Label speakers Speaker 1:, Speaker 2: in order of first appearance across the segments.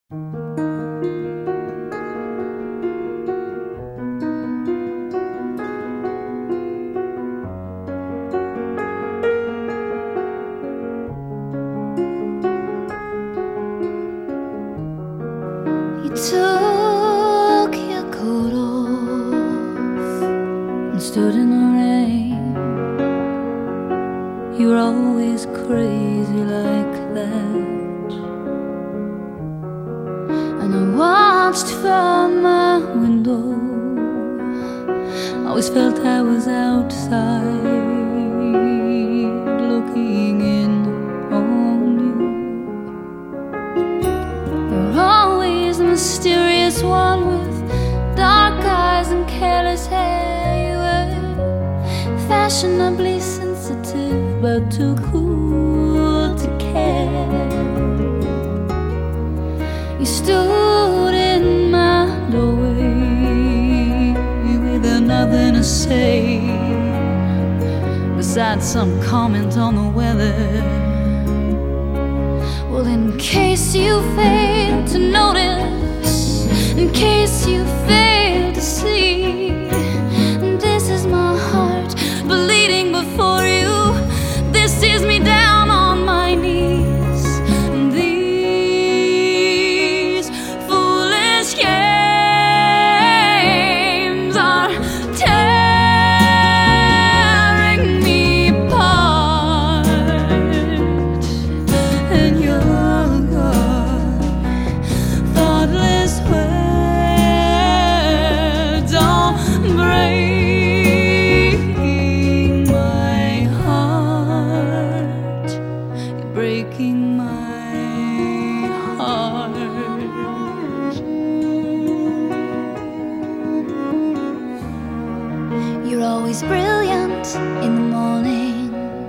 Speaker 1: You took your coat off and stood in the rain. You're always crazy like that. And I watched from my window, always felt I was outside looking in on you. You're always the mysterious one with dark eyes and careless hair. You were fashionably sensitive but too cool to care. You stood in my doorway with nothing to say besides some comment on the weather. Well, in case you fail to notice, in case you fail to see, this is my heart bleeding before you. This is me down on my knees. These foolish games are tearing me apart, and your thoughtless words are breaking my heart. You're breaking my heart. You're always brilliant in the morning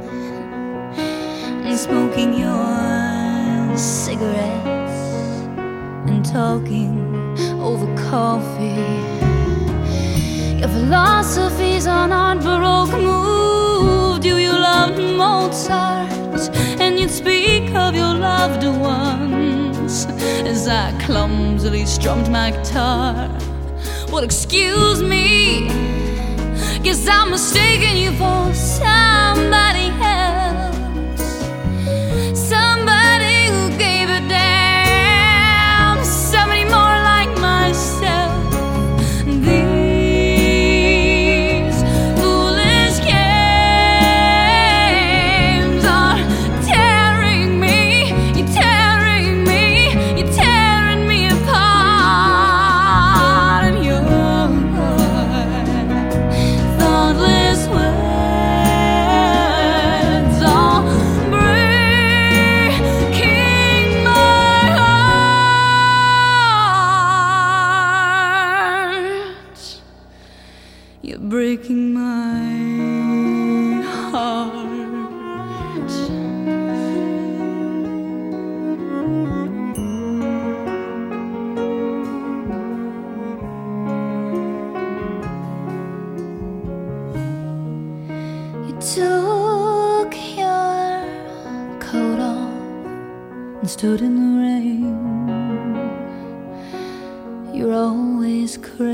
Speaker 1: and smoking your cigarettes and talking over coffee. Your philosophies on art Baroque moved you. You loved Mozart and you'd speak of your loved ones as I clumsily strummed my guitar. Well, excuse me, guess I'm mistaking you for somebody else, somebody who gave a damn, somebody more like myself. These foolish games are tearing me, you're tearing me, you're tearing me apart. And your thoughtless words are breaking my heart. You're breaking my heart. You took your coat off and stood in the rain. You're always crazy